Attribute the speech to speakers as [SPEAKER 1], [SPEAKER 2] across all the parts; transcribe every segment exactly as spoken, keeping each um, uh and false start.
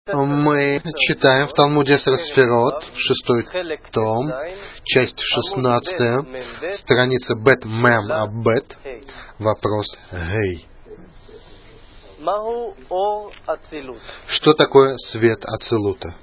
[SPEAKER 1] Мы читаем в Талмуде Эсер Сферот, шестой том, часть шестнадцатая, страница Бет Мем Абет, вопрос Гей. Что такое свет Ацилута?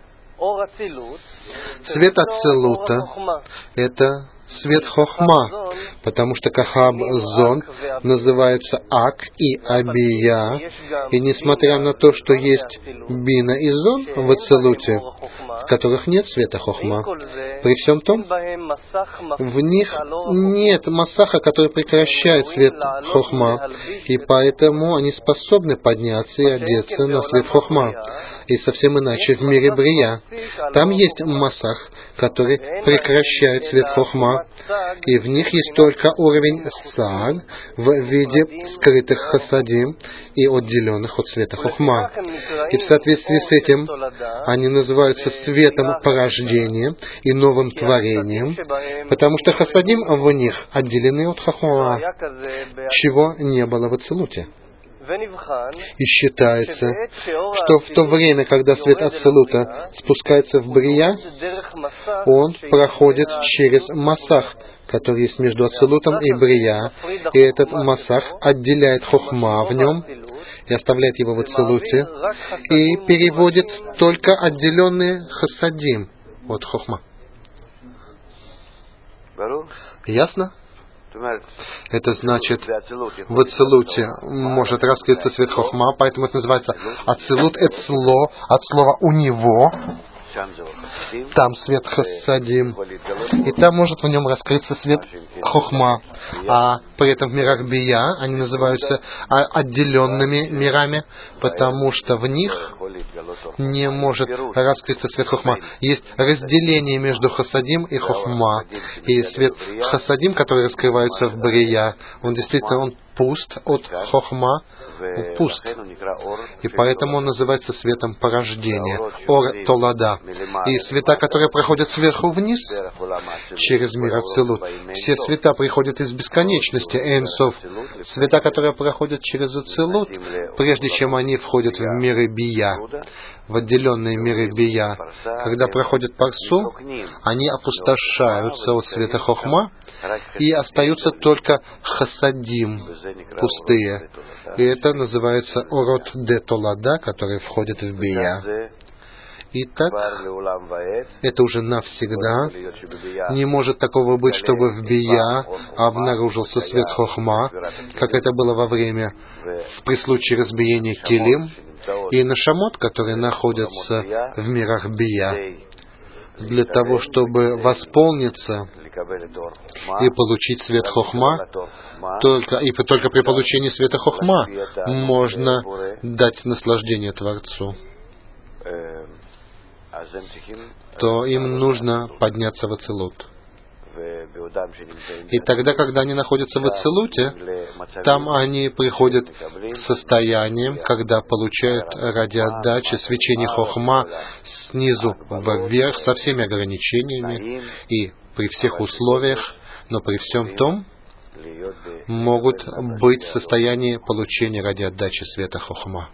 [SPEAKER 1] Свет Ацилута — это свет Хохма, потому что Кахаб Зон называется Ак и Абия, и несмотря на то, что есть Бина и Зон в Ацилуте, в которых нет света Хохма, при всем том, в них нет Масаха, который прекращает свет Хохма, и поэтому они способны подняться и одеться на свет Хохма. И совсем иначе в мире Брия. Там есть Масах, который прекращает свет Хохма, и в них есть только уровень Саг в виде скрытых Хасадим и отделенных от света Хохма. И в соответствии с этим они называются светом порождения и новым творением, потому что Хасадим в них отделены от Хохма, чего не было в Ацилуте. И считается, что в то время, когда свет Ацилута спускается в Брия, он проходит через Масах, который есть между Ацилутом и Брия, и этот Масах отделяет Хохма в нем и оставляет его в Ацилуте, и переводит только отделенные Хасадим от Хохма. Ясно? Это значит, в Ацилуте может раскрыться свет Хохма, поэтому это называется Ацилут Эцло, от слова «у него». Там свет Хасадим, и там может в нем раскрыться свет Хохма. А при этом в мирах Бия они называются отделенными мирами, потому что в них не может раскрыться свет Хохма. Есть разделение между Хасадим и Хохма. И свет Хасадим, который раскрывается в Брия, он действительно он пуст от Хохма, он пуст. И поэтому он называется светом порождения, Ор Толада. И света, которые проходят сверху вниз, через мир Ацилут, все света приходят из бесконечности, Эйнсов. Света, которые проходят через Ацилут, прежде чем они входят в миры Бия, в отделенные миры Бия, когда проходят Парсу, они опустошаются от света Хохма, и остаются только Хасадим, пустые. И это называется Орот де Толада, который входит в Бия. Итак, это уже навсегда. Не может такого быть, чтобы в Бия обнаружился свет Хохма, как это было во время, при случае разбиения Келим, и Нашамот, которые находятся в мирах Бия, для того, чтобы восполниться и получить свет Хохма, только, и только при получении света Хохма можно дать наслаждение Творцу, то им нужно подняться в Ацилут. И тогда, когда они находятся в Ацилуте, там они приходят к состояниям, когда получают ради отдачи свечение Хохма снизу вверх со всеми ограничениями и при всех условиях, но при всем том могут быть в состоянии получения ради отдачи света Хохма.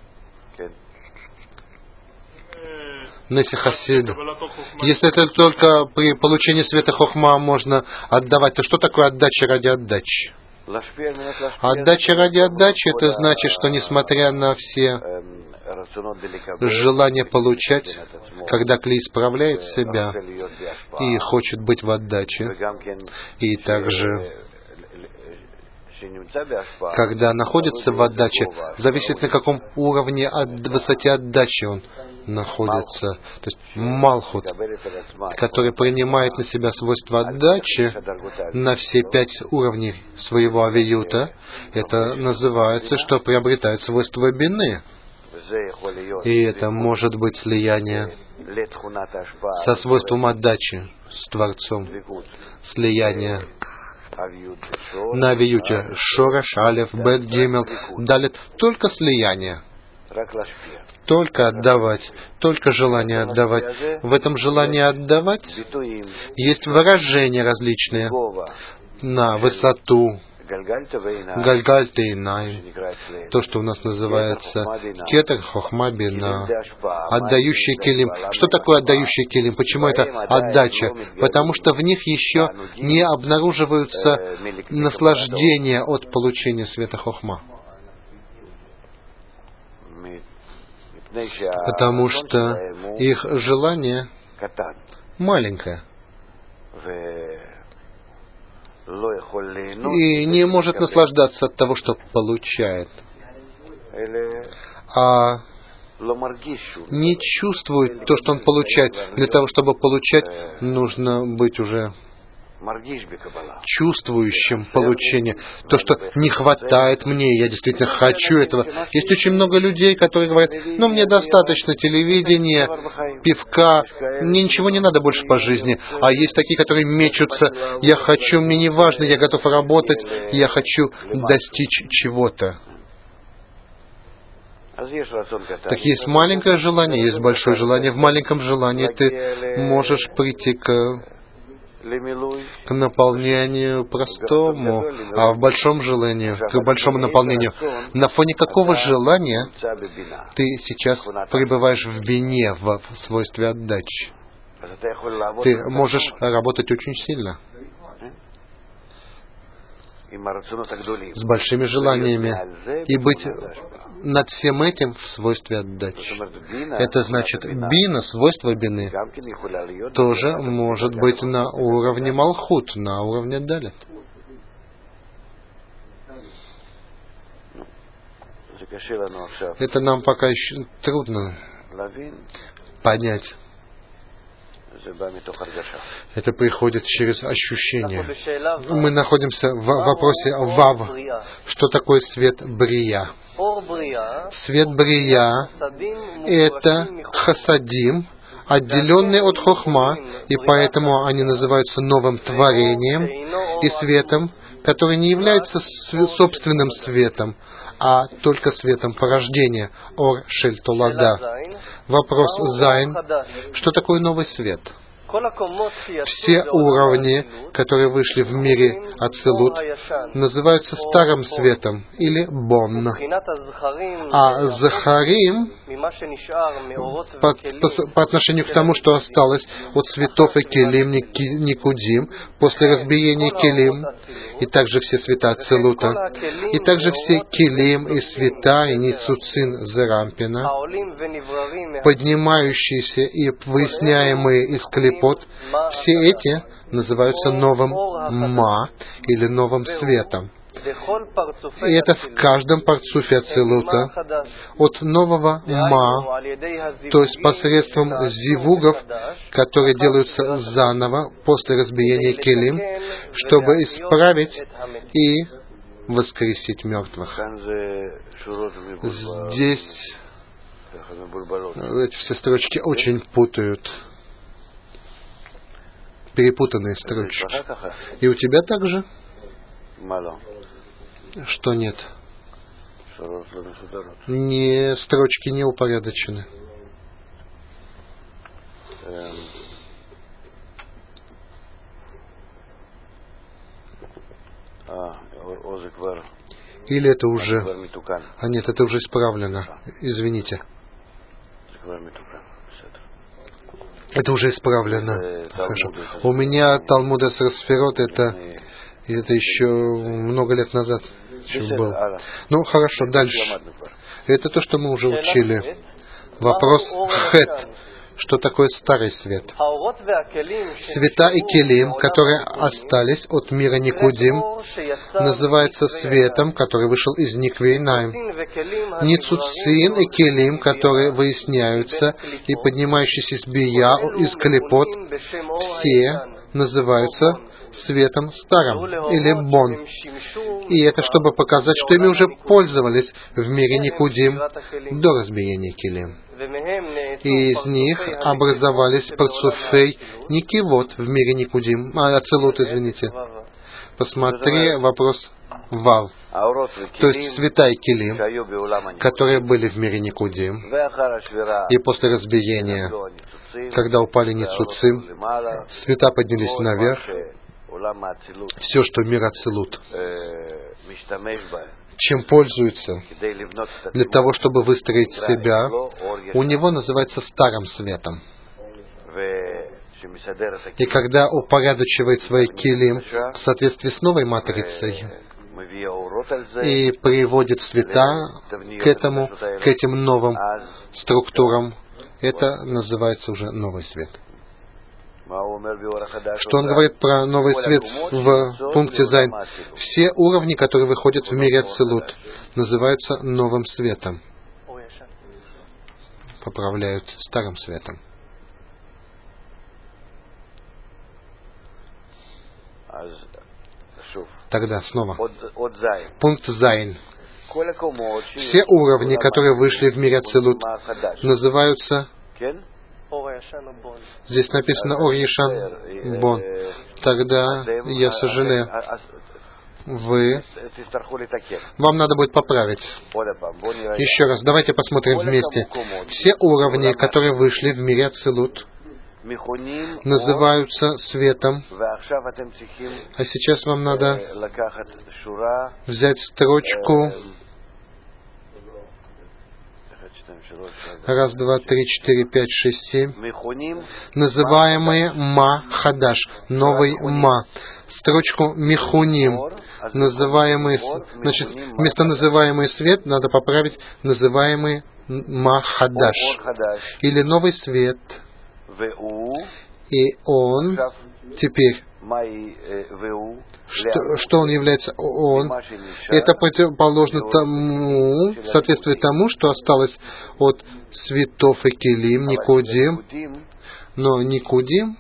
[SPEAKER 1] Неси Хасид. Если это только при получении света Хохма можно отдавать, то что такое отдача ради отдачи? Отдача ради отдачи — это значит, что несмотря на все желания получать, когда Кли исправляет себя и хочет быть в отдаче, и также когда находится в отдаче, зависит на каком уровне от высоте отдачи он находится. То есть Малхут, который принимает на себя свойства отдачи на все пять уровней своего авиюта, это называется, что приобретает свойства бины. И это может быть слияние со свойством отдачи с Творцом, слияние на авиюте Шораш, Алеф, Бет, Гимел, Далит, только слияние, только отдавать, только желание отдавать. В этом желании отдавать есть выражения различные на высоту, Гальгальта и Най, то, что у нас называется кетер, хохма, бина, отдающий килим. Что такое отдающий килим? Почему это отдача? Потому что в них еще не обнаруживаются наслаждения от получения света хохма. Потому что их желание маленькое и не может наслаждаться от того, что получает, а не чувствует то, что он получает. Для того, чтобы получать, нужно быть уже чувствующим получение. То, что не хватает мне, я действительно хочу этого. Есть очень много людей, которые говорят: ну, мне достаточно телевидения, пивка, мне ничего не надо больше по жизни. А есть такие, которые мечутся: я хочу, мне не важно, я готов работать, я хочу достичь чего-то. Так есть маленькое желание, есть большое желание. В маленьком желании ты можешь прийти к к наполнению простому, а в большом желании, к большому наполнению. На фоне какого желания ты сейчас пребываешь в бине, в свойстве отдачи? Ты можешь работать очень сильно, с большими желаниями, и быть над всем этим в свойстве отдачи. Это значит, бина, свойство бины, тоже может быть на уровне малхут, на уровне далит. Это нам пока еще трудно понять. Это приходит через ощущение. Мы находимся в вопросе вав. Что такое свет брия? Свет брия — это хасадим, отделенный от хохма, и поэтому они называются новым творением и светом, который не является собственным светом, а только светом порождения. Ор шель толада. Вопрос зайн. Что такое новый свет? Все уровни, которые вышли в мире Ацилут, называются старым светом или бон. А Захарим, по, по, по отношению к тому, что осталось от цветов и Келим, Никудим, после разбиения Келим, и также все света Ацилута, и также все Келим и света, и Ницуцин Зерампина, поднимающиеся и выясняемые из клипов, все эти называются новым ма или новым светом. И это в каждом парцуфе Ацилута от нового ма, то есть посредством зивугов, которые делаются заново после разбиения келим, чтобы исправить и воскресить мертвых. Здесь эти все строчки очень путают. Перепутанные строчки. И у тебя также? Что нет? Не, строчки не упорядочены. Или это уже... А нет, это уже исправлено. Извините. Это уже исправлено. Хорошо. У меня Талмуд Эсер Сферот, это, это еще много лет назад еще был. Ну, хорошо, дальше. Это то, что мы уже учили. Вопрос хет. Что такое старый свет? Света и келим, которые остались от мира Никудим, называются светом, который вышел из Никвейнаим. Ницуцин и келим, которые выясняются и поднимающиеся из бия, из клепот, все называются светом старым или бон. И это чтобы показать, что ими уже пользовались в мире Никудим до разбиения келим. И из них образовались парцуфей Никивот в мире Никудим. А, Ацилут, извините. Посмотри вопрос Вав. То есть света и келим, которые были в мире Никудим. И после разбиения, когда упали Ницуцим, света поднялись наверх, все, что мир Ацилут, чем пользуется для того, чтобы выстроить себя, у него называется старым светом. И когда упорядочивает свои килим в соответствии с новой матрицей и приводит света к этому, к этим новым структурам, это называется уже новый свет. Что он говорит про новый свет в пункте Зайн? Все уровни, которые выходят в мире Ацилут, называются новым светом. Поправляют старым светом. Тогда снова. Пункт Зайн. Все уровни, которые вышли в мире Ацилут, называются... Здесь написано Ор Ешан Бон. Тогда я сожалею. Вы... Вам надо будет поправить. Еще раз, давайте посмотрим вместе. Все уровни, которые вышли в мире Ацилут, называются светом. А сейчас вам надо взять строчку. Раз, два, три, четыре, пять, шесть, семь. Называемые Ма Хадаш. Новый Ма. Строчку Михуним. Называемый, значит, вместо называемый свет надо поправить называемый Ма Хадаш. Или новый свет. И он теперь, что, что он является? Он. Это противоположно тому, соответствует тому, что осталось от светов и килим, Никудим. Но Никудим,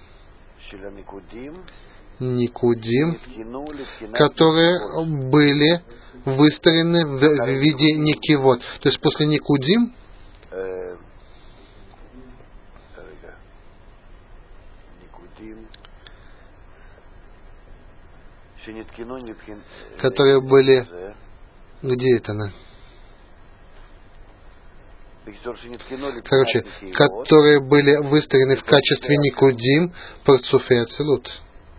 [SPEAKER 1] Никудим, которые были выстроены в, в виде Никивот. То есть после Никудим которые были... Где это она? Короче, которые были выстроены в качестве Никудим, Парцуфе Ацилут.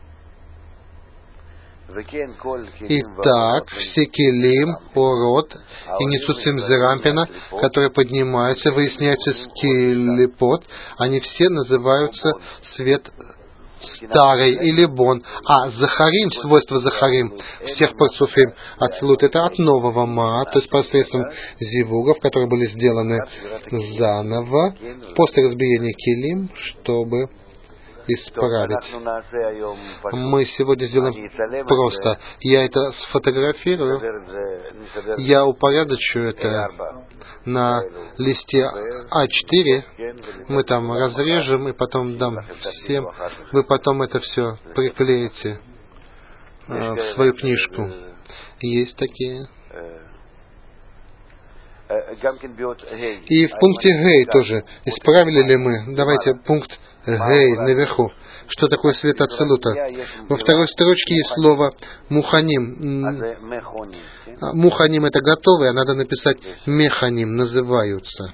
[SPEAKER 1] Итак, все килим, орот и несуцим зерампина, которые поднимаются, выясняются с килипот, они все называются свет старый или бон. А захарим, свойство захарим, всех парцуфим Ацилут, это от нового ма, то есть посредством зивугов, которые были сделаны заново после разбиения килим, чтобы исправить. Мы сегодня сделаем просто. Я это сфотографирую, я упорядочу это на листе А четыре, мы там разрежем и потом дам всем. Вы потом это все приклеите э, в свою книжку. Есть такие. И в пункте Гей тоже. Исправили ли мы? Давайте пункт Гей наверху. Что такое свет Ацилута? Во второй строчке есть слово Муханим. Муханим это готовый, а надо написать Механим, называются.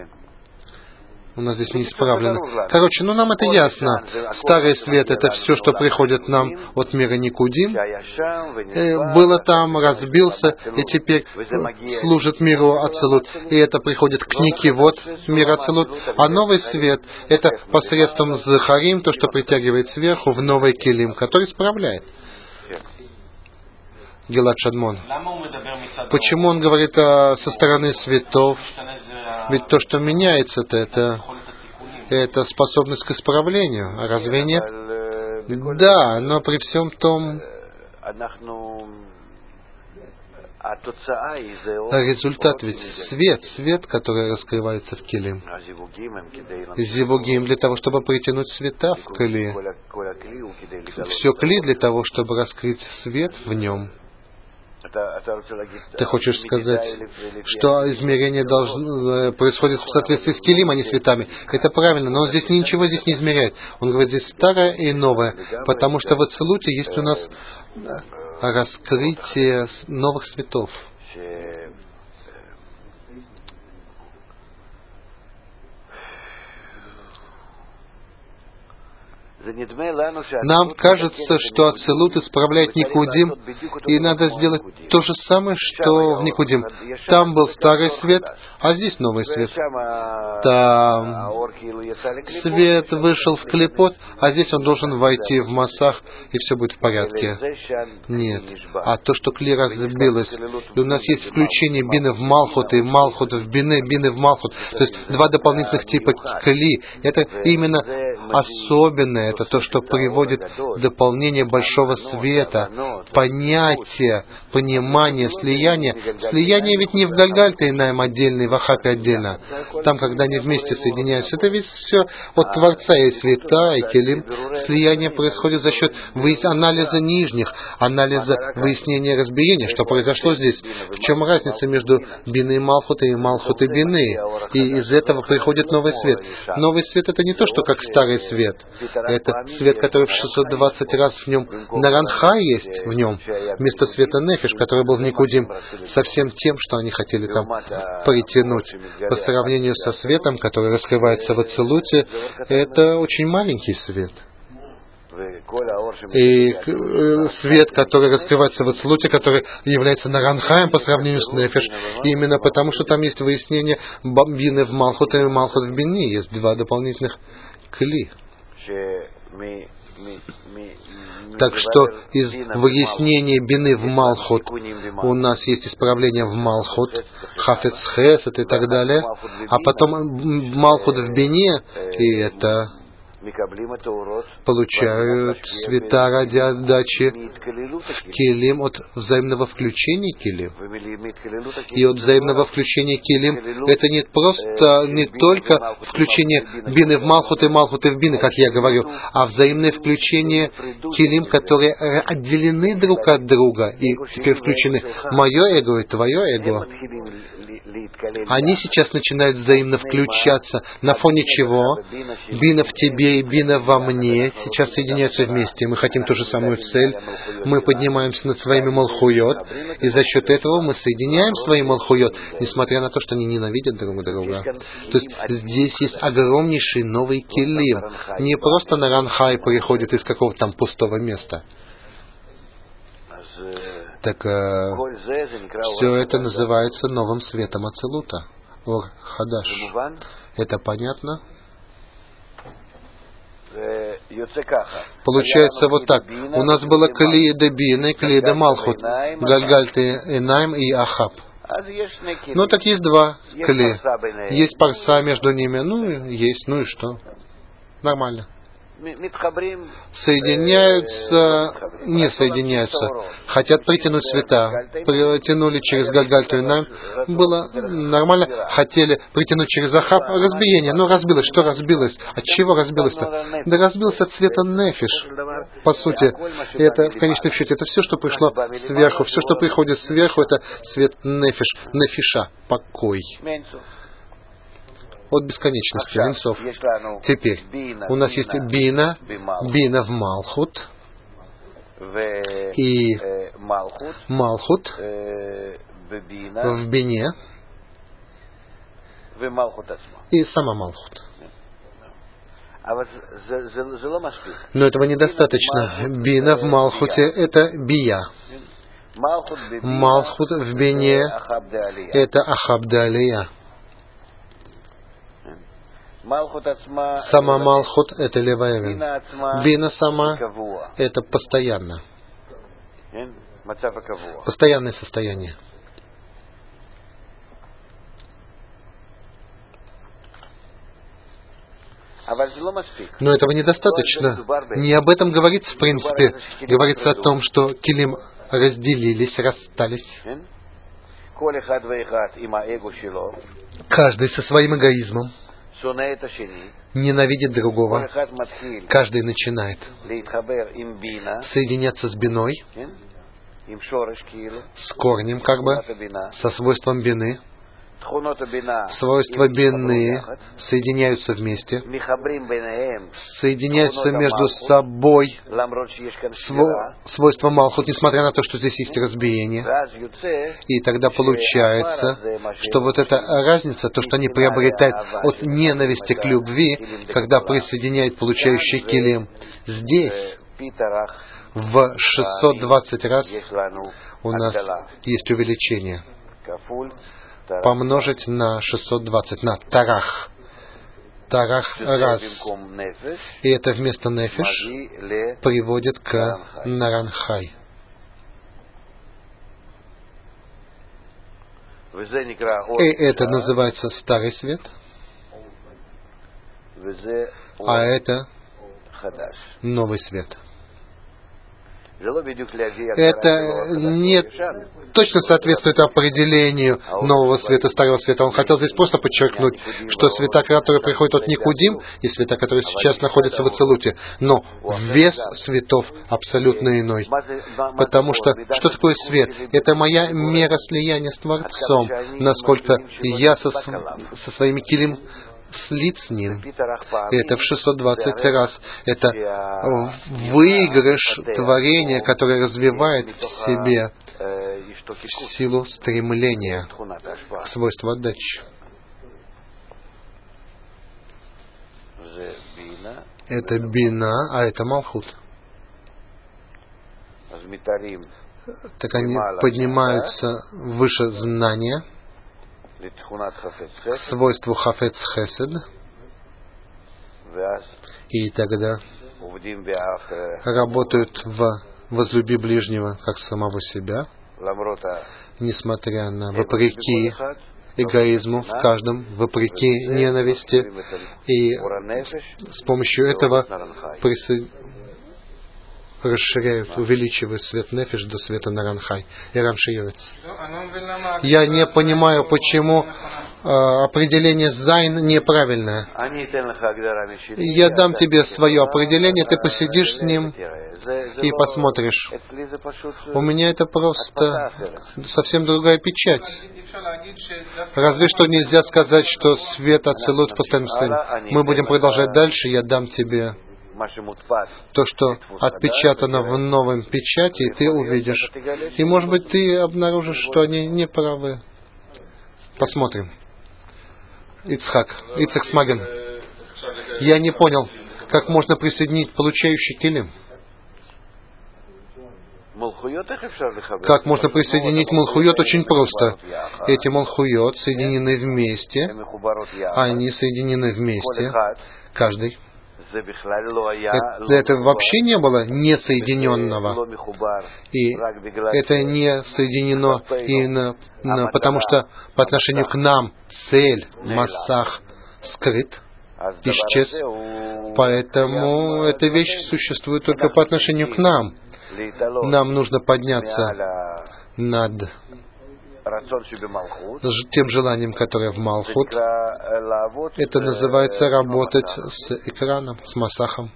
[SPEAKER 1] У нас здесь неисправлено. Короче, ну нам это ясно. Старый свет — это все, что приходит нам от мира Никудим. Э, было там, разбился, и теперь служит миру Ацилут. И это приходит к Никивот, мир Ацилут. А новый свет — это посредством Захарим, то, что притягивает сверху в новый килим, который исправляет. Гилад Шадмон. Почему он говорит а, со стороны светов? Ведь то, что меняется-то, это, это способность к исправлению. А разве нет? Да, но при всем том, результат ведь свет, свет, который раскрывается в килим. Зивугим для того, чтобы притянуть света в кли. Все кли для того, чтобы раскрыть свет в нем. Ты хочешь сказать, что измерение должно, происходит в соответствии с килим, а не светами. Это правильно, но он здесь ничего здесь не измеряет. Он говорит здесь старое и новое, потому что в Ацилуте есть у нас раскрытие новых светов. Нам кажется, что Ацилут исправляет Никудим, и надо сделать то же самое, что в Никудим. Там был старый свет, а здесь новый свет. Там свет вышел в клипот, а здесь он должен войти в массах, и все будет в порядке. Нет. А то, что кли разбилось, и у нас есть включение бины в Малхут и Малхут в бины, бины в Малхут, то есть два дополнительных типа кли. Это именно особенное, это то, что приводит дополнение большого света, понятие, понимание, слияние. Слияние ведь не в Гальгальте и Наим отдельно, и в Ахапе отдельно. Там, когда они вместе соединяются, это ведь все от Творца и света, и Келим. Слияние происходит за счет анализа нижних, анализа выяснения разбиения, что произошло здесь. В чем разница между Биной и Малхутой и Малхут и Бины? И из этого приходит новый свет. Новый свет — это не то, что как старый свет. Это свет, который в шестьсот двадцать раз в нем Наранха есть в нем, вместо света Нефиш, который был в Никудим, со всем тем, что они хотели там притянуть. По сравнению со светом, который раскрывается в Ацилуте, это очень маленький свет. И свет, который раскрывается в Ацилуте, который является Наранхаем по сравнению с Нефиш, именно потому, что там есть выяснение Бины в Малхут и Малхут в Бини, есть два дополнительных кли. Так что из выяснения бины в Малхут у нас есть исправление в Малхут, Хафец Хесед и так далее, а потом Малхут в бине, и это получают света ради отдачи в Келим от взаимного включения Келим. И от взаимного включения Келим это не просто, не только включение бины в Малхут и Малхуты в бины, как я говорю, а взаимное включение Келим, которые отделены друг от друга и теперь включены мое эго и твое эго. Они сейчас начинают взаимно включаться, на фоне чего бина в тебе и бина во мне сейчас соединяются вместе. Мы хотим ту же самую цель, мы поднимаемся над своими малхуйот, и за счет этого мы соединяем свои малхуйот, несмотря на то, что они ненавидят друг друга. То есть здесь есть огромнейший новый келим. Не просто Наранхай приходит из какого-то там пустого места. Так э, все это называется новым светом Ацилута. Ор Хадаш. Это понятно? Получается вот так. У нас было Клия де Бина, Клия де Малхут, Гальгальт Энаим и Ахаб. Ну так есть два Кли. Есть парса между ними. Ну, есть, ну и что? Нормально. Соединяются, не соединяются, хотят притянуть света, притянули через Гальгальту и Найм, было нормально, хотели притянуть через Ахаб, разбиение, но разбилось, что разбилось, от чего разбилось-то? Да разбилось от света Нефиш, по сути, это в конечном счете, это все, что пришло сверху, все, что приходит сверху, это свет Нефиш, Нефиша, покой. От бесконечности, венцов. Теперь у нас есть бина, бина в Малхут и Малхут в бине и сама Малхут. Но этого недостаточно. Бина в Малхуте — это бия. Малхут в бине — это Ахаб де Алия. Сама Малхут — это Леваевин. Бина сама — это постоянно. Постоянное состояние. Но этого недостаточно. Не об этом говорится, в принципе. Говорится о том, что Келим разделились, расстались. Каждый со своим эгоизмом. Ненавидит другого. Каждый начинает соединяться с биной, с корнем, как бы, со свойством бины. Свойства бины соединяются вместе, соединяются между собой сво- свойства Малхут, несмотря на то, что здесь есть разбиение. И тогда получается, что вот эта разница, то, что они приобретают от ненависти к любви, когда присоединяют получающий килим, здесь в шестьсот двадцать раз у нас есть увеличение. Помножить на шестьсот двадцать, на тарах. Тарах раз. И это вместо нефиш приводит к наранхай. И это называется старый свет. А это новый свет. Это не точно соответствует определению нового света, старого света. Он хотел здесь просто подчеркнуть, что света, которые приходят от Никудим, и света, которые сейчас находятся в Ацилуте, но вес светов абсолютно иной. Потому что, что такое свет? Это моя мера слияния с Творцом, насколько я со, со своими килим слит с ним. И это в шестьсот двадцать раз. Это выигрыш творения, которое развивает в себе силу стремления к свойству отдачи. Это бина, а это малхут. Так они поднимаются выше знания, к свойству хафец хесед, и тогда работают в возлюби ближнего как самого себя, несмотря на вопреки эгоизму в каждом, вопреки ненависти, и с помощью этого присоединяются, расширяют, увеличивают свет нефиш до света наранхай и раншиевец. Я не понимаю, почему э, определение зайн неправильное. Я дам тебе свое определение, ты посидишь с ним и посмотришь. У меня это просто совсем другая печать. Разве что нельзя сказать, что свет ацилут постоянно стоит. Мы будем продолжать дальше, я дам тебе то, что отпечатано в новом печати, и ты увидишь. И, может быть, ты обнаружишь, что они не правы. Посмотрим. Ицхак, Ицхак Смаген. Я не понял, как можно присоединить получающий килим. Как можно присоединить мулхуйот? Очень просто. Эти мулхуйот соединены вместе. Они соединены вместе. Каждый. Это, это вообще не было несоединенного. И это не соединено именно потому, что по отношению к нам цель, массах, скрыт, исчез. Поэтому эта вещь существует только по отношению к нам. Нам нужно подняться над тем желанием, которое в Малхут. Это называется работать с экраном, с массахом.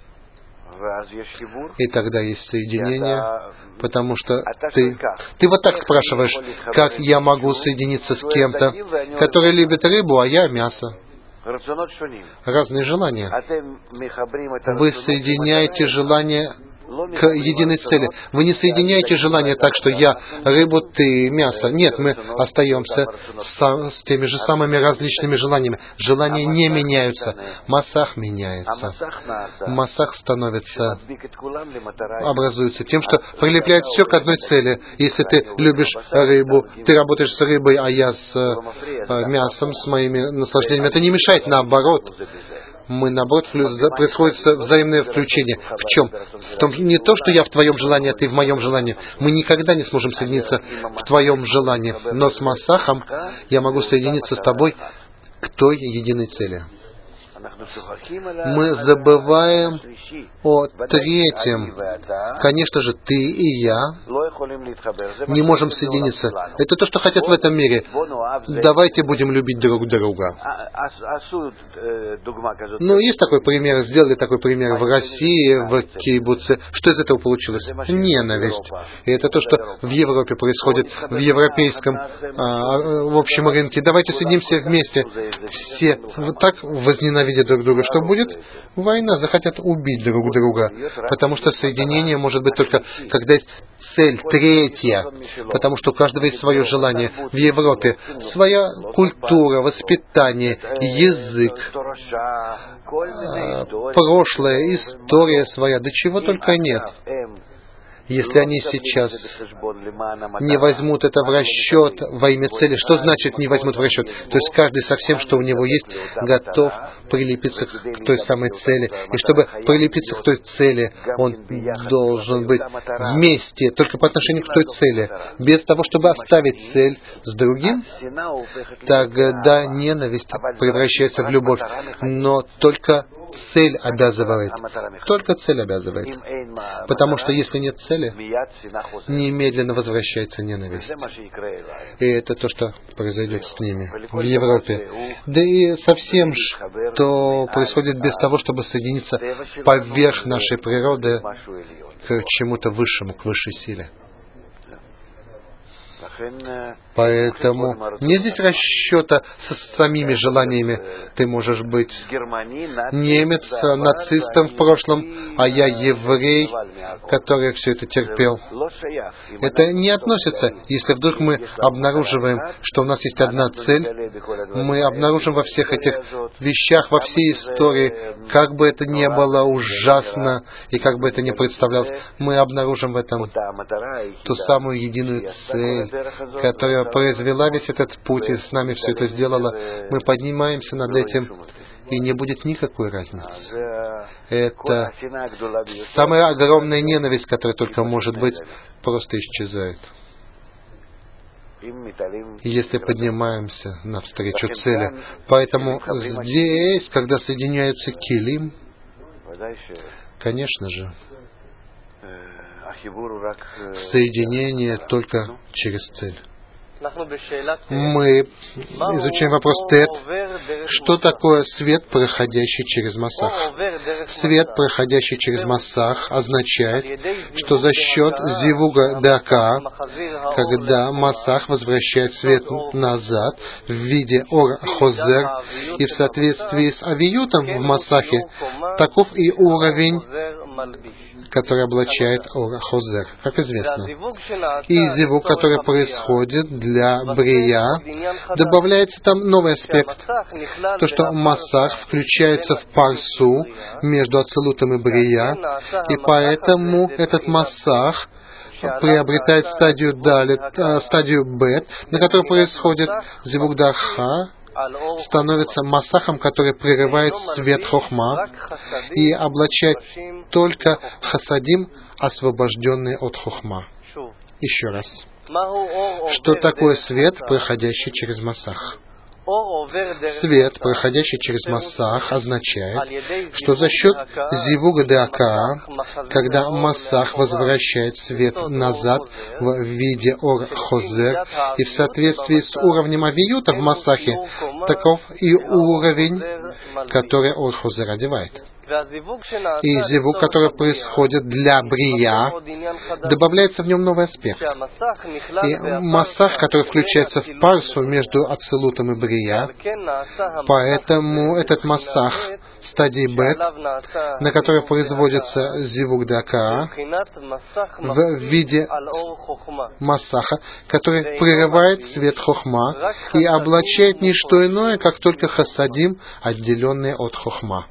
[SPEAKER 1] И тогда есть соединение, потому что ты, ты вот так спрашиваешь, как я могу соединиться с кем-то, который любит рыбу, а я мясо. Разные желания. Вы соединяете желания к единой цели. Вы не соединяете желания так, что я рыбу, ты мясо. Нет, мы остаемся с, с теми же самыми различными желаниями. Желания не меняются. Массах меняется. Массах становится, образуется тем, что прилепляет все к одной цели. Если ты любишь рыбу, ты работаешь с рыбой, а я с э, мясом, с моими наслаждениями. Это не мешает, наоборот. Мы, наоборот, происходит взаимное включение. В чем? В том, не то, что я в твоем желании, а ты в моем желании. Мы никогда не сможем соединиться в твоем желании. Но с массахом я могу соединиться с тобой к той единой цели. Мы забываем о третьем. Конечно же, ты и я не можем соединиться. Это то, что хотят в этом мире. Давайте будем любить друг друга. Ну, есть такой пример, сделали такой пример в России, в кибуце. Что из этого получилось? Ненависть. И это то, что в Европе происходит, в европейском а, в общем рынке. Давайте соединимся вместе. Все вот так возненавидят друг друга. Что будет? Война. Захотят убить друг друга. Потому что соединение может быть только, когда есть цель третья. Потому что у каждого есть свое желание. В Европе своя культура, воспитание, язык, прошлое, история своя. Да чего только нет. Если они сейчас не возьмут это в расчет во имя цели, что значит не возьмут в расчет? То есть каждый со всем, что у него есть, готов прилепиться к той самой цели. И чтобы прилепиться к той цели, он должен быть вместе, только по отношению к той цели. Без того, чтобы оставить цель с другим, тогда ненависть превращается в любовь. Но только цель обязывает. Только цель обязывает. Потому что если нет цели, немедленно возвращается ненависть. И это то, что произойдет с ними в Европе. Да и со всем, что происходит без того, чтобы соединиться поверх нашей природы к чему-то высшему, к высшей силе. Поэтому нет здесь расчета с самими желаниями. Ты можешь быть немец, нацистом в прошлом, а я еврей, который все это терпел. Это не относится. Если вдруг мы обнаруживаем, что у нас есть одна цель, мы обнаружим во всех этих вещах, во всей истории, как бы это ни было ужасно и как бы это ни представлялось, мы обнаружим в этом ту самую единую цель, которая произвела весь этот путь и с нами все это сделала. Мы поднимаемся над этим, и не будет никакой разницы. Это самая огромная ненависть, которая только может быть, просто исчезает. Если поднимаемся навстречу цели. Поэтому здесь, когда соединяются килим, конечно же, соединение только через цель. Мы изучаем вопрос Тет. Что такое свет, проходящий через массах? Свет, проходящий через массах, означает, что за счет зивуга дака, когда массах возвращает свет назад в виде ор хозер, и в соответствии с авиютом в массахе, таков и уровень, который облачает ор хозер, как известно. И зивуг, который происходит для брия, добавляется там новый аспект. То, что массах включается в парсу между ацилутом и брия, и поэтому этот массах приобретает стадию далит, стадию бет, на которой происходит зивуг даха, становится массахом, который прерывает свет хохма и облачает только хасадим, освобожденные от хохма. Еще раз. Что такое свет, проходящий через массах? Свет, проходящий через массах, означает, что за счет зивуга дака, когда массах возвращает свет назад в виде ор хозер, и в соответствии с уровнем авиюта в массахе, таков и уровень, который ор хозер одевает. И зивуг, который происходит для брия, добавляется в нем новый аспект. И массах, который включается в парсу между ацилутом и брия, поэтому этот массах стадии бет, на которой производится зивуг дака, в виде массаха, который прерывает свет хохма и облачает не что иное, как только хасадим, отделенные от хохма.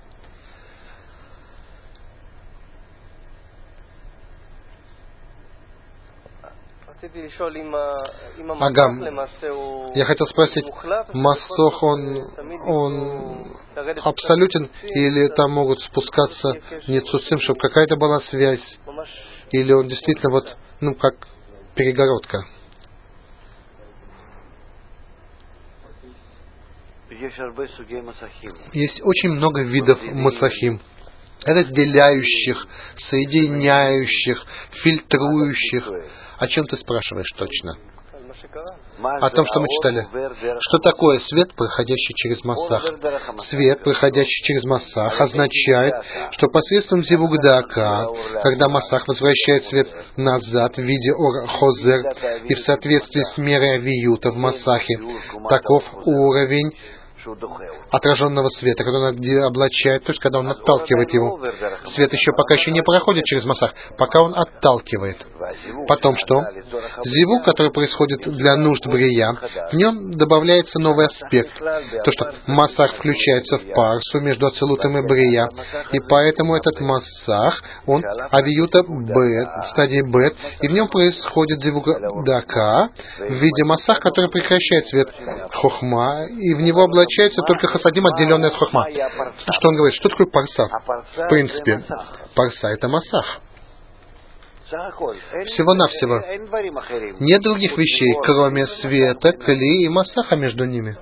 [SPEAKER 1] Агам, я хотел спросить, массох, он, он абсолютен, или там могут спускаться нецуцим, чтобы какая-то была связь, или он действительно вот, ну, как перегородка? Есть очень много видов масахим, разделяющих, соединяющих, фильтрующих. О чем ты спрашиваешь точно? О том, что мы читали. Что такое свет, проходящий через массах? Свет, проходящий через массах, означает, что посредством зивук дака, когда массах возвращает свет назад в виде ор-хозер и в соответствии с мерой авиюта в массахе, таков уровень отраженного света, когда он облачает, то есть когда он отталкивает его. Свет еще пока еще не проходит через массах, пока он отталкивает. Потом что? Зивук, который происходит для нужд брия, в нем добавляется новый аспект. То, что массах включается в парсу между ацилутом и брия, и поэтому этот массах, он авиюта бет, стадии бет, и в нем происходит зивук дака в виде массах, который прекращает свет хохма, и в него облачается только хасадим, отделенный от хохма. Что он говорит? Что такое парса? В принципе, парса — это массах. Всего-навсего. Нет других вещей, кроме света, кли и массаха между ними.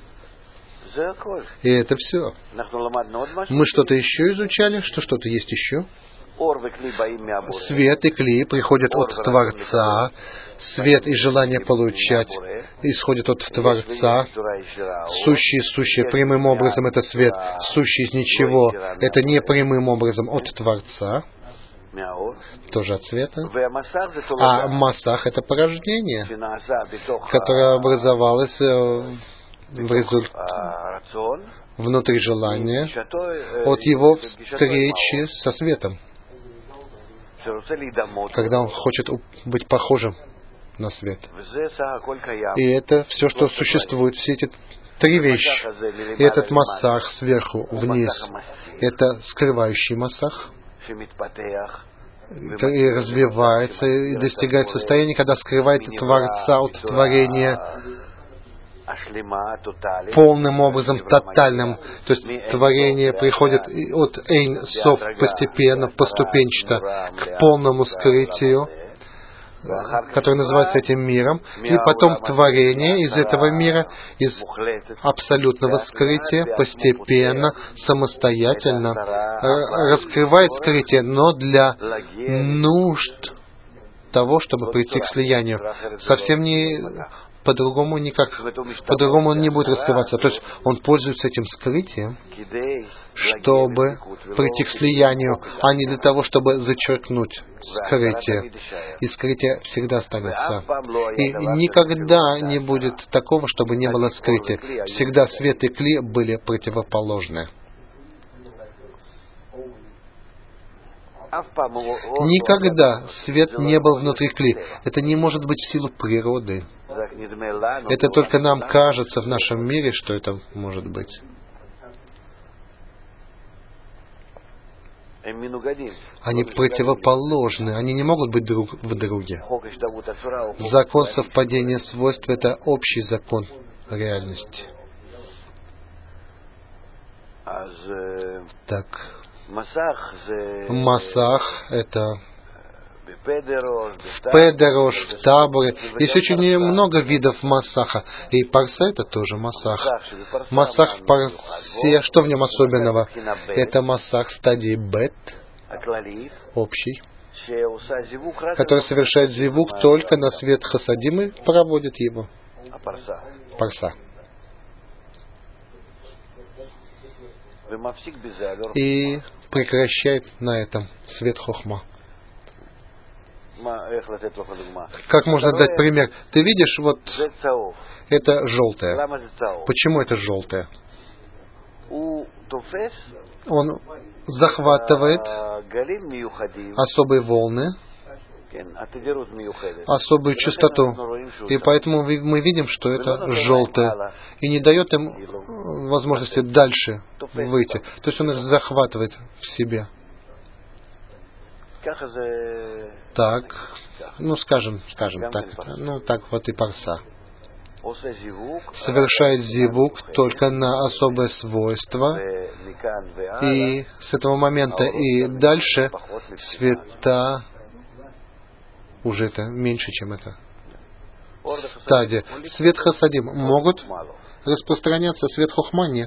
[SPEAKER 1] И это все. Мы что-то еще изучали? Что что-то есть еще? Свет и кли приходят от Творца. Свет и желание получать исходит от Творца. Сущий из сущее прямым образом — это свет. Сущий из ничего — это не прямым образом от Творца. Тоже от света. А массах — это порождение, которое образовалось в результате внутри желания от его встречи со светом, когда он хочет быть похожим на свет. И это все, что существует, все эти три вещи. И этот массах сверху вниз — это скрывающий массах, и развивается, и достигает состояния, когда скрывает Творца от творения полным образом, тотальным. То есть творение приходит от Эйн Сов постепенно, поступенчато к полному скрытию, который называется этим миром, и потом творение из этого мира, из абсолютного скрытия, постепенно, самостоятельно раскрывает скрытие, но для нужд того, чтобы прийти к слиянию. Совсем не по-другому никак, по-другому он не будет раскрываться. То есть он пользуется этим скрытием, чтобы прийти к слиянию, а не для того, чтобы зачеркнуть скрытие. И скрытие всегда останется. И никогда не будет такого, чтобы не было скрытия. Всегда свет и кли были противоположны. Никогда свет не был внутри кли. Это не может быть в силу природы. Это только нам кажется в нашем мире, что это может быть. Они противоположны, они не могут быть друг в друге. Закон совпадения свойств — это общий закон реальности. Так, массах — это в Педерош, в Таборе. Есть очень много видов массаха. И парса — это тоже массах. Массах в парсе, что в нем особенного? Это массах стадии бет, общий, который совершает зивук только на свет хасадим и проводит его. Парса. И прекращает на этом свет хохма. Как можно дать пример? Ты видишь, вот это желтое. Почему это желтое? Он захватывает особые волны, особую частоту. И поэтому мы видим, что это желтое. И не дает им возможности дальше выйти. То есть он их захватывает в себе. Так, ну скажем, скажем так, ну так вот и парса. Совершает зивук только на особое свойство, и с этого момента и дальше света уже это меньше, чем это стадия. Свет хасадим могут распространяться, свет хохма нет.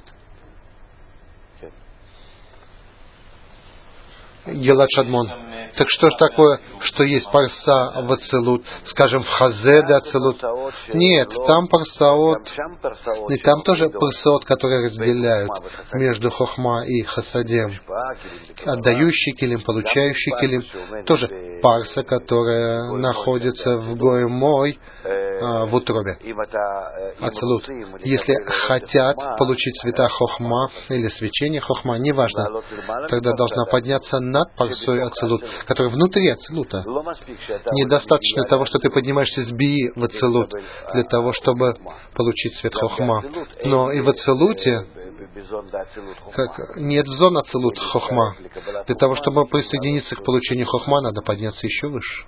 [SPEAKER 1] Гилад Шадмон. Так что же такое, что есть парса в ацилут, скажем, в хазе де ацилут? Нет, там парсаот, и там тоже парсаот, которые разделяют между хохма и хасадем. Отдающий килим, получающий килим, тоже парса, которая находится в гоемой, в утробе. Ацилут. Если хотят получить света хохма или свечение хохма, неважно, тогда должна подняться над парсой ацилут, который внутри ацилута. Недостаточно того, что ты поднимаешься с бии в ацилут для того, чтобы получить свет хохма. Но и в ацилуте как, нет в зон ацилут хохма. Для того, чтобы присоединиться к получению хохма, надо подняться еще выше.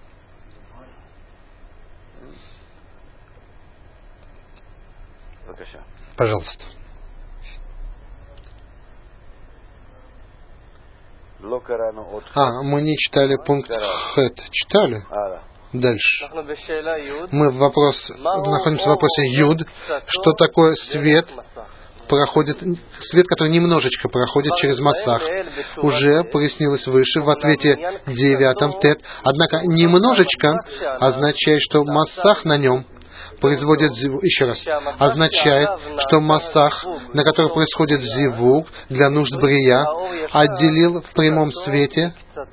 [SPEAKER 1] Пожалуйста. А, мы не читали пункт Хэт. Читали? Дальше. Мы в вопрос, находимся в вопросе Юд. Что такое свет? Проходит, свет, который немножечко проходит через массах. Уже пояснилось выше в ответе девятом Тет. Однако немножечко означает, что массах на нем производит зивук, еще раз, означает, что массах, на который происходит зивук для нужд брия, отделил в прямом свете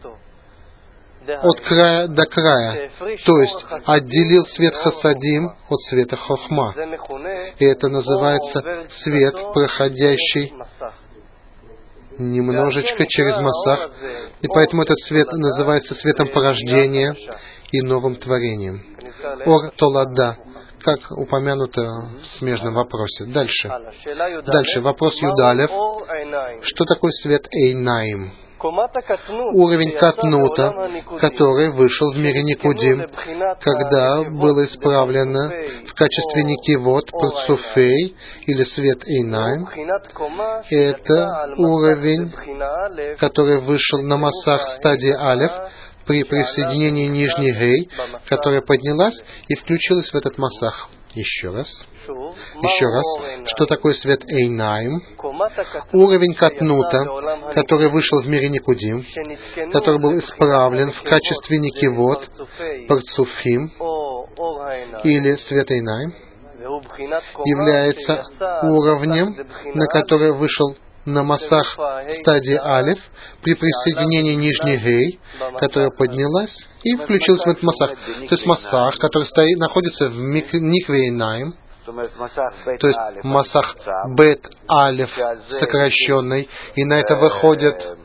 [SPEAKER 1] от края до края, то есть отделил свет хасадим от света хохма. И это называется свет, проходящий немножечко через массах, и поэтому этот свет называется светом порождения и новым творением. Ор Толада, как упомянуто в смежном вопросе. Дальше. Дальше. Вопрос Юдалев. Что такое свет Эйнаим? Уровень Катнута, который вышел в мире Никудим, когда было исправлено в качестве Никивот, Парцуфей или свет Эйнаим, это уровень, который вышел на массах стадии Алеф, при присоединении нижней гей, которая поднялась и включилась в этот массах. Еще раз. Еще раз. Что такое свет Эйнаим? Уровень Катнута, который вышел в мире Никудим, который был исправлен в качестве Никивот, Парцуфим или свет Эйнаим, является уровнем, на который вышел на массах стадии Алеф при присоединении нижней гей, которая поднялась и включилась в этот массах. То есть массах, который стоит, находится в Никве Эйнаим, то есть массах Бет Алеф сокращенный, и на это выходят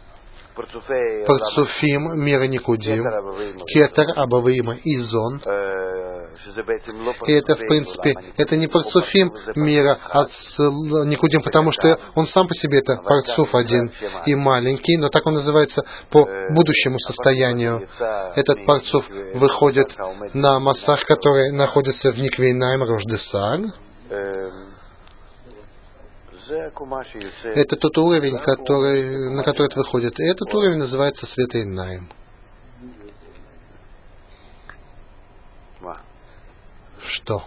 [SPEAKER 1] Парцуфим мира Никудим, Кетер Абавима и Зон. И это, в принципе, это не Парцуфим мира от Никудим, потому что он сам по себе это Парцуф один и маленький, но так он называется по будущему состоянию. Этот Парцуф выходит на массах, которые находятся в Никвейнаим Рождесаг. Это тот уровень, который, на который это выходит. И этот уровень называется свет Эйнаим. Что?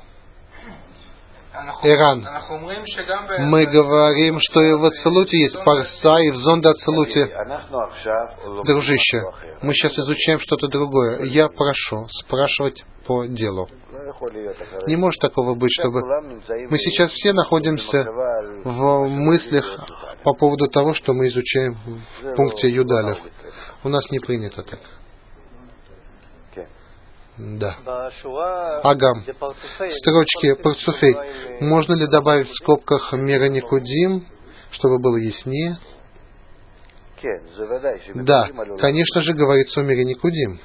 [SPEAKER 1] Иран. Мы говорим, что и в Ацилуте есть парса, и в зонде Ацилуте. Дружище, мы сейчас изучаем что-то другое. Я прошу спрашивать по делу. Не может такого быть, чтобы... Мы сейчас все находимся в мыслях по поводу того, что мы изучаем в пункте Юдалев. У нас не принято так. Да. Агам. Строчки Парцуфей. Можно ли добавить в скобках мира Никудим, чтобы было яснее? Да, конечно же, говорится о мире Никудим.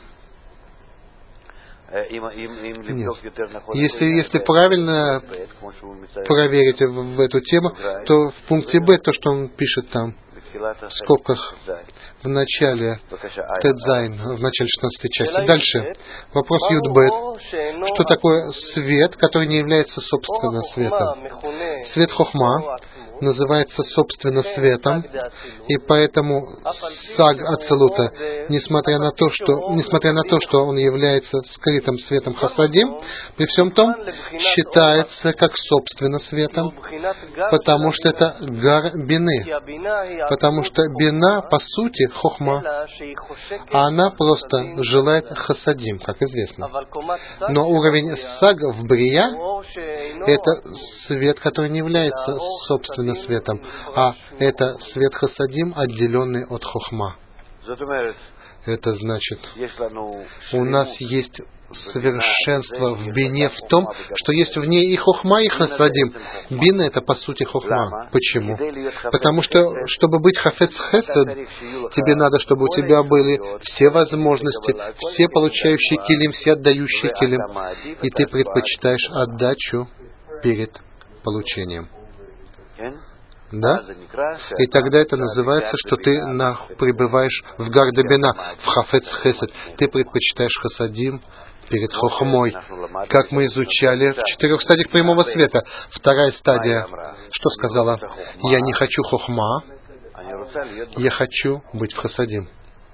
[SPEAKER 1] Нет. Если, если правильно проверить в, в эту тему, то в пункте Б, то, что он пишет там, в скобках, в начале Тедзайн, в начале шестнадцатой части. Дальше. Вопрос Юдбет. Что такое свет, который не является собственно светом? Свет Хохма называется собственно светом, и поэтому саг Ацилута, несмотря на то, что, несмотря на то, что он является скрытым светом Хасадим, при всем том считается как собственно светом, потому что это гар бины, потому что бина по сути хохма, а она просто желает Хасадим, как известно. Но уровень саг в брия — это свет, который не является собственно светом, а это свет Хасадим, отделенный от хохма. Это значит, у нас есть совершенство в бине в том, что есть в ней и хохма, и хасадим. Бина — это по сути хохма. Почему? Потому что, чтобы быть хафец хесед, тебе надо, чтобы у тебя были все возможности, все получающие килим, все отдающие килим, и ты предпочитаешь отдачу перед получением. Да? И тогда это называется, что ты на, пребываешь в гардебина, в хафец хесед. Ты предпочитаешь хасадим перед хохмой, как мы изучали в четырех стадиях прямого света. Вторая стадия, что сказала? Я не хочу хохма, я хочу быть в хасадим.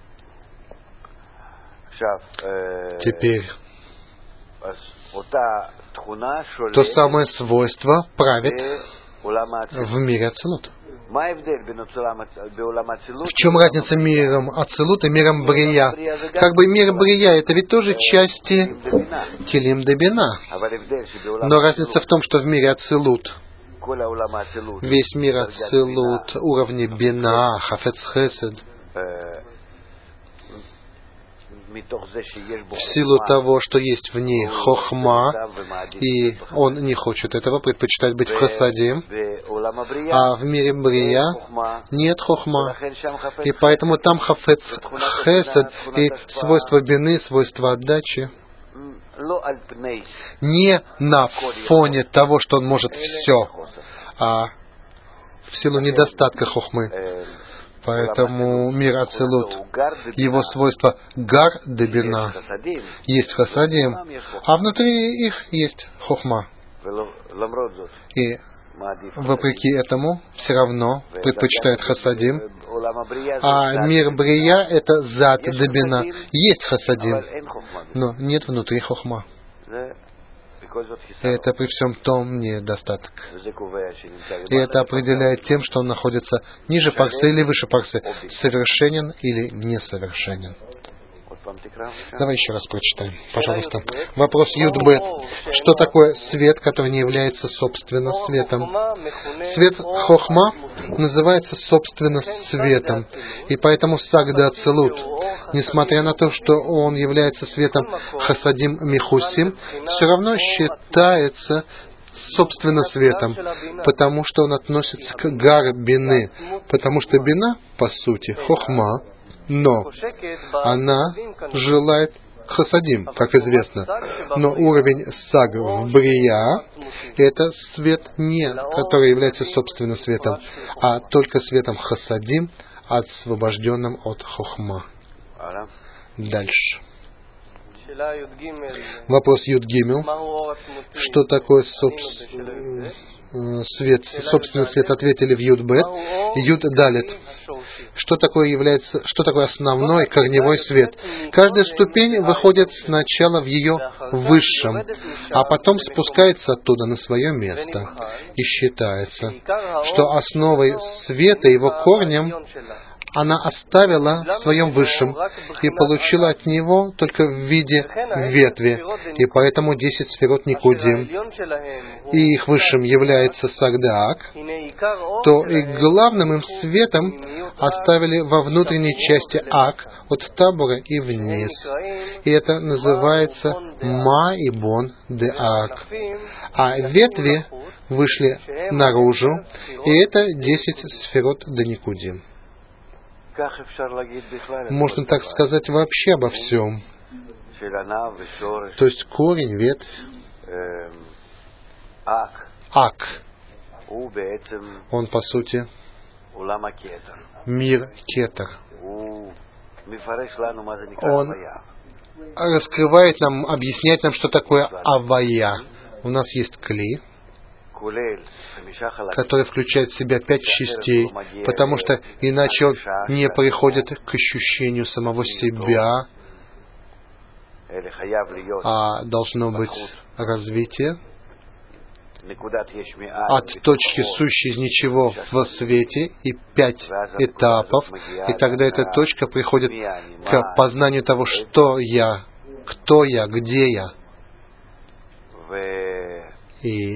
[SPEAKER 1] Теперь то самое свойство правит в мире Ацилут. В чем разница миром Ацилут и миром Брия? Как бы мир Брия — это ведь тоже части Килим де Бина. Но разница в том, что в мире Ацилут, весь мир Ацилут, уровни Бина, Хафец Хесед, в силу того, что есть в ней хохма, и он не хочет этого, предпочитает быть в хасадим, а в мире брия нет хохма, и поэтому там хафец хесед, и свойство бины, свойство отдачи не на фоне того, что он может все, а в силу недостатка хохмы. Поэтому мир Ацилут, его свойство гар де бина, есть хасадим, а внутри их есть хохма. И вопреки этому все равно предпочитает хасадим, а мир брия — это зад де бина, есть хасадим, но нет внутри хохма. Это при всем том недостаток. И это определяет тем, что он находится ниже парсы или выше парсы, совершенен или несовершенен. Давай еще раз прочитаем, пожалуйста. Вопрос Юдбет. Что такое свет, который не является собственно светом? Свет хохма называется собственно светом, и поэтому сагда ацилут, несмотря на то, что он является светом хасадим михусим, все равно считается собственно светом, потому что он относится к гар бины, потому что бина, по сути, хохма, но она желает хасадим, как известно. Но уровень саг в брия — это свет не, который является собственно светом, а только светом хасадим, освобожденным от хохма. Дальше. Вопрос Юд-Гимел. Что такое собственно свет, собственный свет, ответили в Юд-Бет. Юд-Далет. Что такое является, что такое основной корневой свет? Каждая ступень выходит сначала в ее высшем, а потом спускается оттуда на свое место. И считается, что основой света, его корнем, она оставила в своем высшем и получила от него только в виде ветви, и поэтому десять сферот Никудим, и их высшим является Сагдаак, то и главным им светом оставили во внутренней части Ак, от табора и вниз. И это называется Ма и Бон де Ак. А ветви вышли наружу, и это десять сферот де Никудим. Можно так сказать вообще обо всем. То есть корень, ветвь, ак, он по сути мир кетер. Он раскрывает нам, объясняет нам, что такое авая. У нас есть кли. который включает в себя пять частей, потому что иначе он не приходит к ощущению самого себя, а должно быть развитие от точки сущей из ничего в свете и пять этапов, и тогда эта точка приходит к познанию того, что я, кто я, где я. И,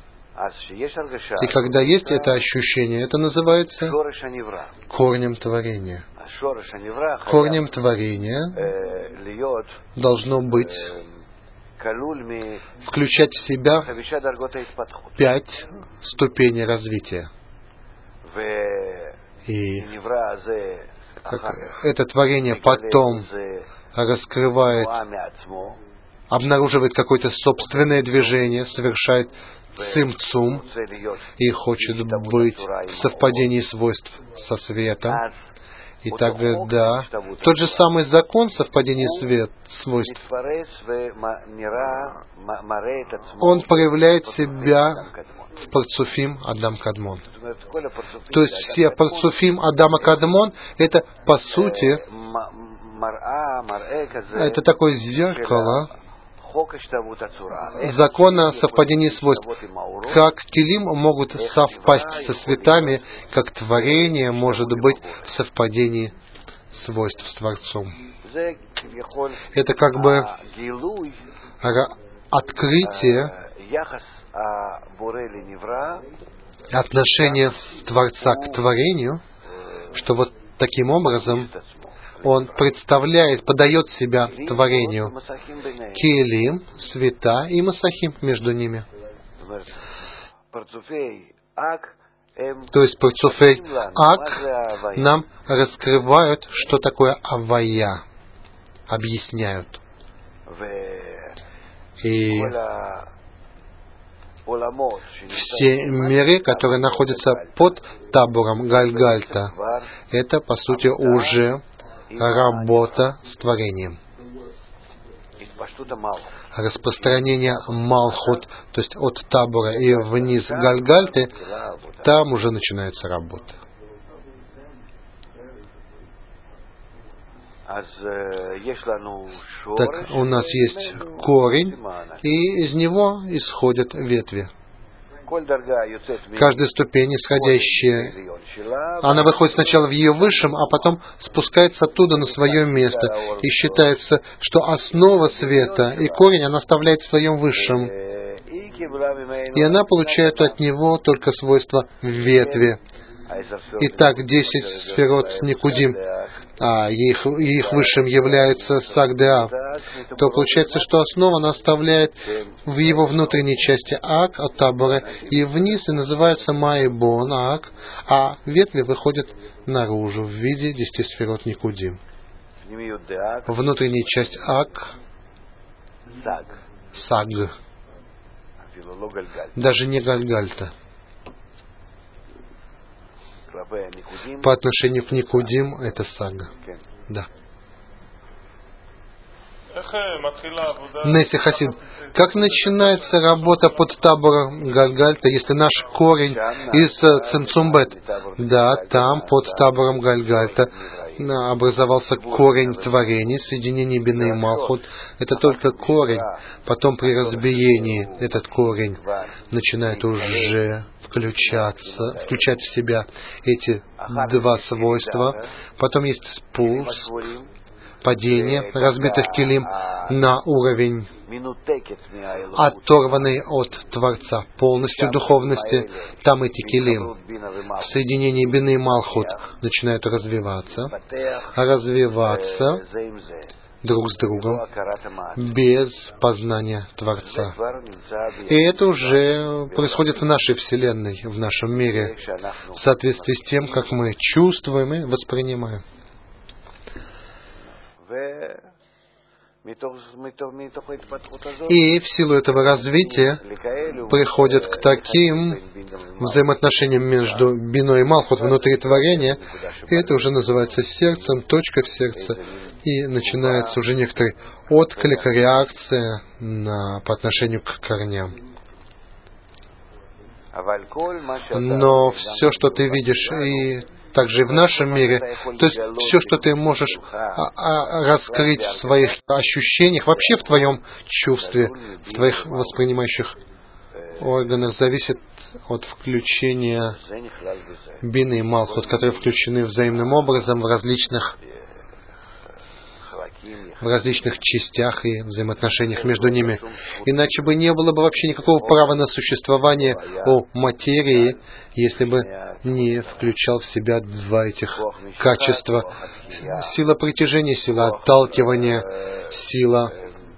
[SPEAKER 1] и когда есть это ощущение, это называется корнем творения. Корнем творения должно быть включать в себя пять ступеней развития. И как это творение потом раскрывает, обнаруживает какое-то собственное движение, совершает цимцум и хочет быть в совпадении свойств со светом. И тогда тот же самый закон совпадения свет, свойств, он проявляет себя в парцуфим Адам Кадмон. То есть все парцуфим Адама Кадмон — это по сути это такое зеркало закона совпадения свойств. Как килим могут совпасть со цветами, как творение может быть в совпадении свойств с Творцом. Это как бы открытие отношения Творца к творению, что вот таким образом он представляет, подает себя творению. Килим, света и масахим между ними. То есть парцуфей Ак нам раскрывают, что такое Авая, объясняют. И все миры, которые находятся под табором Гальгальта, это, по сути, уже работа с творением. Распространение Малхут, то есть от табора и вниз Гальгальты, там уже начинается работа. Так у нас есть корень, и из него исходят ветви. Каждая ступень, исходящая, она выходит сначала в ее высшем, а потом спускается оттуда на свое место. И считается, что основа света и корень она оставляет в своем высшем. И она получает от него только свойства ветви. Итак, десять сферот Никудим, а их, их высшим является Сагдеав, то получается, что основа она оставляет в его внутренней части Ак от табора и вниз, и называется Майбон Ак, а ветви выходят наружу в виде десяти сферот Никудим. Внутренняя часть Ак Саг, даже не Гальгальта. По отношению к Никудим это сага. Да. Несси Хасид, как начинается работа под табором Гальгальта, если наш корень из Цимцумбет? Да, там под табором Гальгальта образовался корень творения, соединение Бины и Малхут. Это только корень. Потом при разбиении этот корень начинает уже включаться, включать в себя эти два свойства. Потом есть спуск, падение разбитых килим на уровень, оторванный от Творца, полностью духовности. Там эти килим в соединении Бины и Малхут начинают развиваться, развиваться друг с другом без познания Творца. И это уже происходит в нашей Вселенной, в нашем мире, в соответствии с тем, как мы чувствуем и воспринимаем. И в силу этого развития приходят к таким взаимоотношениям между Биной и Малхут внутри творения, и это уже называется сердцем, точка в сердце, и начинается уже некоторый отклик, реакция на, по отношению к корням. Но все, что ты видишь, и также и в нашем мире, то есть все, что ты можешь а, а, раскрыть в своих ощущениях, вообще в твоем чувстве, в твоих воспринимающих органах, зависит от включения бины и малхут, которые включены взаимным образом в различных в различных частях и взаимоотношениях между ними. Иначе бы не было бы вообще никакого права на существование о материи, если бы не включал в себя два этих качества. Сила притяжения, сила отталкивания, сила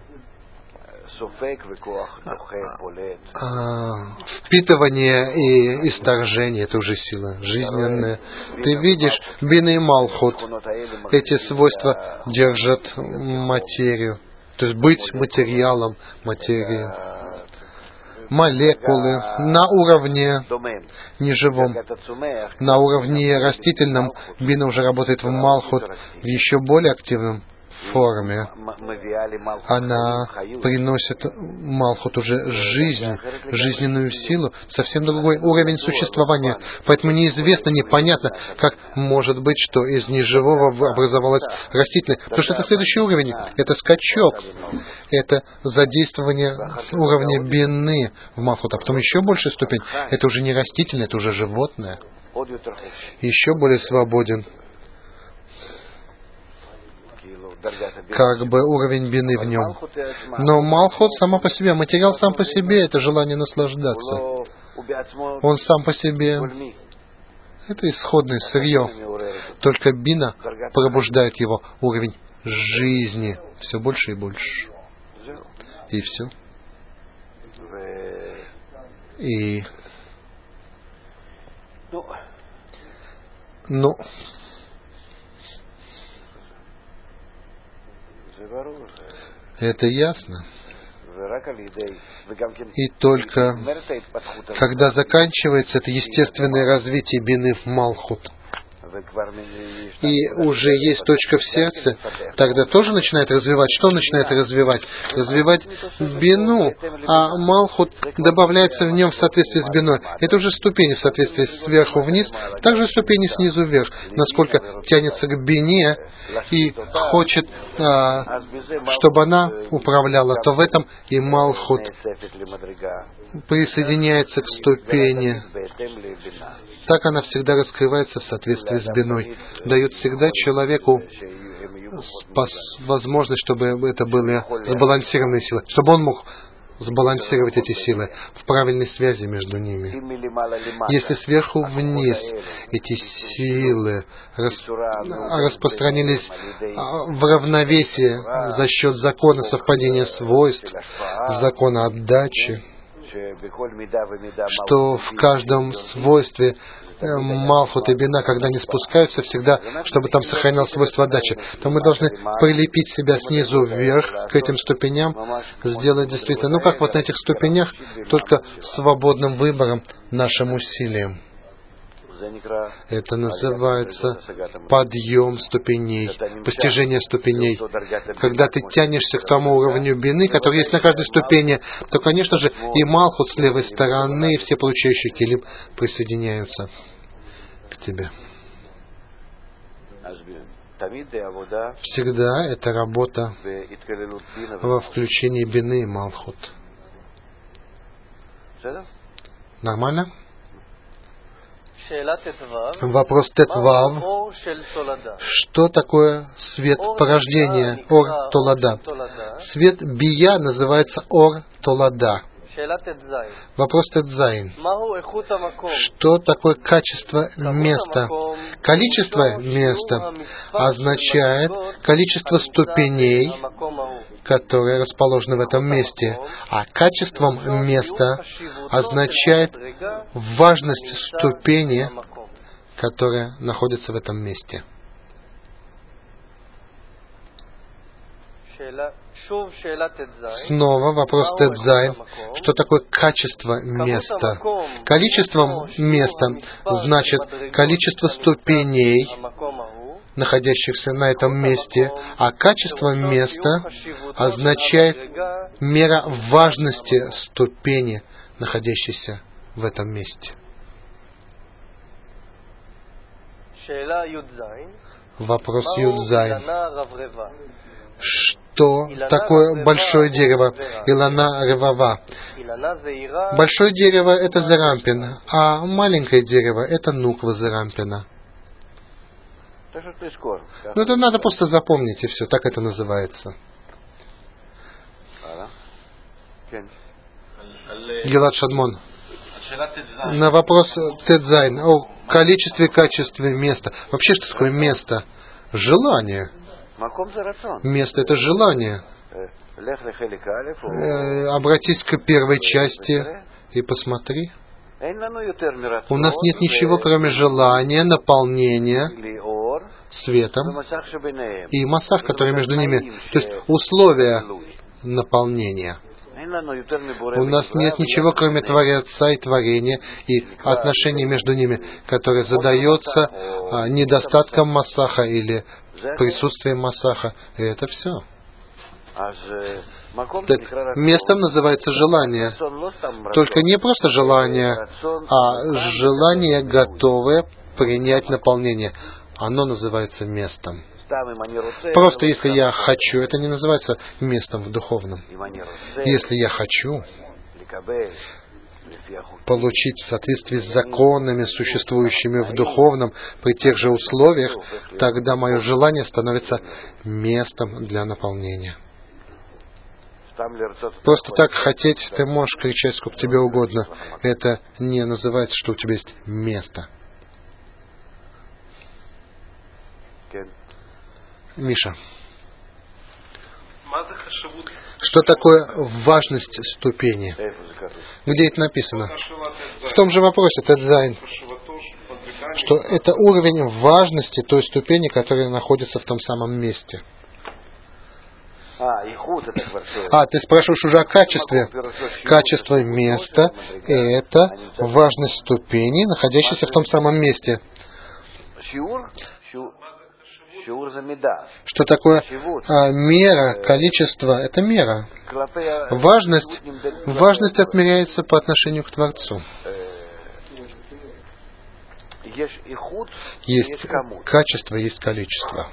[SPEAKER 1] впитывание и исторжение — это уже сила жизненная. Ты видишь, бина и малхут, эти свойства держат материю, то есть быть материалом материи. Молекулы на уровне неживом, на уровне растительном бина уже работает в малхут в еще более активном форме. Она приносит малхут уже жизнь, жизненную силу, совсем другой уровень существования. Поэтому неизвестно, непонятно, как может быть, что из неживого образовалось растительное. Потому что это следующий уровень, это скачок, это задействование уровня бины в малхут. А потом еще большая ступень, это уже не растительное, это уже животное. Еще более свободен. Как бы уровень бины в нем. Но малхут сама по себе, материал сам по себе, это желание наслаждаться. Он сам по себе, это исходное сырье. Только бина пробуждает его уровень жизни все больше и больше. И все. И... Ну... Это ясно. И только когда заканчивается это естественное развитие бины в малхут, и уже есть точка в сердце, тогда тоже начинает развивать. Что начинает развивать? Развивать бину, а малхут добавляется в нем в соответствии с биной. Это уже ступени в соответствии сверху вниз, также ступени снизу вверх. Насколько тянется к бине и хочет, а, чтобы она управляла, то в этом и малхут присоединяется к ступени. Так она всегда раскрывается в соответствии с биной. Дает всегда человеку возможность, чтобы это были сбалансированные силы, чтобы он мог сбалансировать эти силы в правильной связи между ними. Если сверху вниз эти силы распространились в равновесии за счет закона совпадения свойств, закона отдачи, что в каждом свойстве малхут и бина, когда они спускаются, всегда, чтобы там сохранялось свойство отдачи, то мы должны прилепить себя снизу вверх к этим ступеням, сделать действительно, ну как вот на этих ступенях, только свободным выбором, нашим усилием. Это называется подъем ступеней, постижение ступеней. Когда ты тянешься к тому уровню бины, который есть на каждой ступени, то, конечно же, и малхут с левой стороны, и все получающие килим присоединяются к тебе. Всегда это работа во включении бины и малхут. Нормально? Вопрос Тетвав. Что такое свет порождения, Ор Толада? Свет Бия называется Ор Толада. Вопрос Тетзайн. Что такое качество места? Количество места означает количество ступеней, которые расположены в этом месте. А качеством места означает важность ступени, которая находится в этом месте. Снова вопрос Тетзайн. Что такое качество места? Количеством места значит количество ступеней, находящихся на этом месте, а качество места означает мера важности ступени, находящейся в этом месте. Вопрос Юдзайн. Что такое большое дерево? Илана Ревава. Большое дерево — это Зерампин, а маленькое дерево — это Нуква Зерампина. Ну, это надо просто запомнить, и все, так это называется. Гилад Шадмон. На вопрос Тедзайн о количестве и качестве места. Вообще, что такое место? Желание. Место — это желание. Э, обратись к первой части и посмотри. У нас нет ничего, кроме желания, наполнения светом и массах, которые между ними. То есть условия наполнения. У нас нет ничего, кроме Творца и творения, и отношений между ними, которое задается а, недостатком массаха или присутствием массаха. И это все. Так, местом называется желание. Только не просто желание, а желание, готовое принять наполнение. Оно называется местом. Просто если я хочу, это не называется местом в духовном. Если я хочу получить в соответствии с законами, существующими в духовном, при тех же условиях, тогда мое желание становится местом для наполнения. Просто так хотеть, ты можешь кричать сколько тебе угодно. Это не называется, что у тебя есть место. Миша. Что такое важность ступени? Где это написано? В том же вопросе, Тедзайн, что это уровень важности той ступени, которая находится в том самом месте. А, ты спрашиваешь уже о качестве. Качество места — это важность ступени, находящейся в том самом месте. Что такое а, мера, количество? Это мера. Важность, важность отмеряется по отношению к Творцу. Есть качество, есть количество.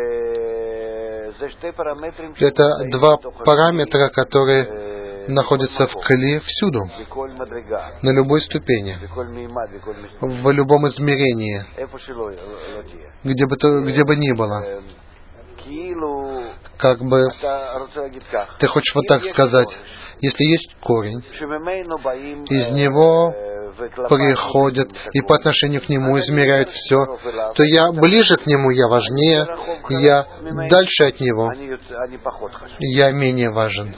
[SPEAKER 1] Это два параметра, которые находятся в Кли всюду, на любой ступени, в любом измерении, где бы, то, где бы ни было. Как бы ты хочешь вот так сказать, если есть корень, из него приходят и по отношению к нему измеряют все, то я ближе к нему, я важнее, я дальше от него, я менее важен.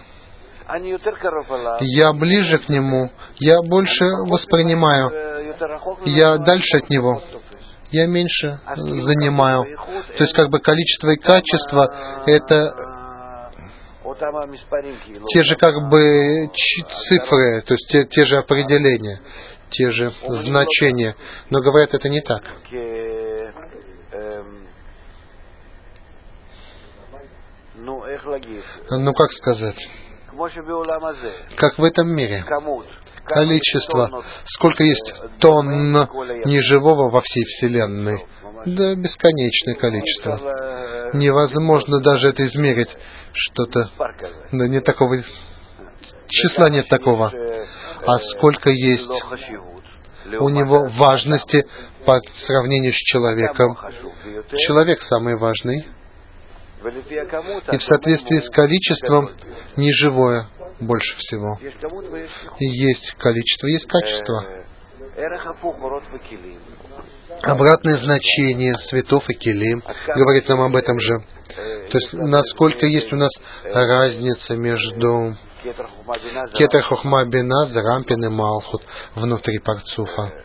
[SPEAKER 1] Я ближе к нему, я больше воспринимаю, я дальше от него, я меньше занимаю. То есть как бы количество и качество — это те же как бы цифры, то есть те, те же определения, те же значения. Но говорят, это не так. Ну как сказать? Как в этом мире. Количество. Сколько есть тонн неживого во всей Вселенной? Да, бесконечное количество. Невозможно даже это измерить. Что-то... Да нет такого... Числа нет такого. А сколько есть у него важности по сравнению с человеком? Человек самый важный. И в соответствии с количеством неживое больше всего. И есть количество, есть качество. Обратное значение светов и келим говорит нам об этом же. То есть, насколько есть у нас разница между Кетер Хохма Бина, Зерампин и Малхут внутри Парцуфа.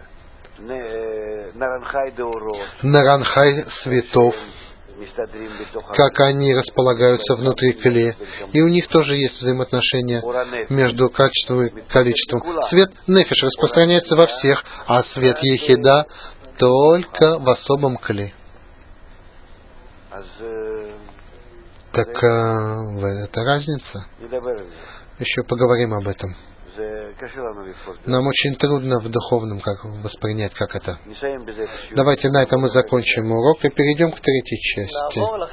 [SPEAKER 1] Наранхай светов, как они располагаются внутри Кли. И у них тоже есть взаимоотношения между качеством и количеством. Свет Нефиш распространяется во всех, а свет Ехида только в особом Кли. Так э, это разница. Еще поговорим об этом. Нам очень трудно в духовном как воспринять, как это. Давайте на этом мы закончим урок и перейдем к третьей части.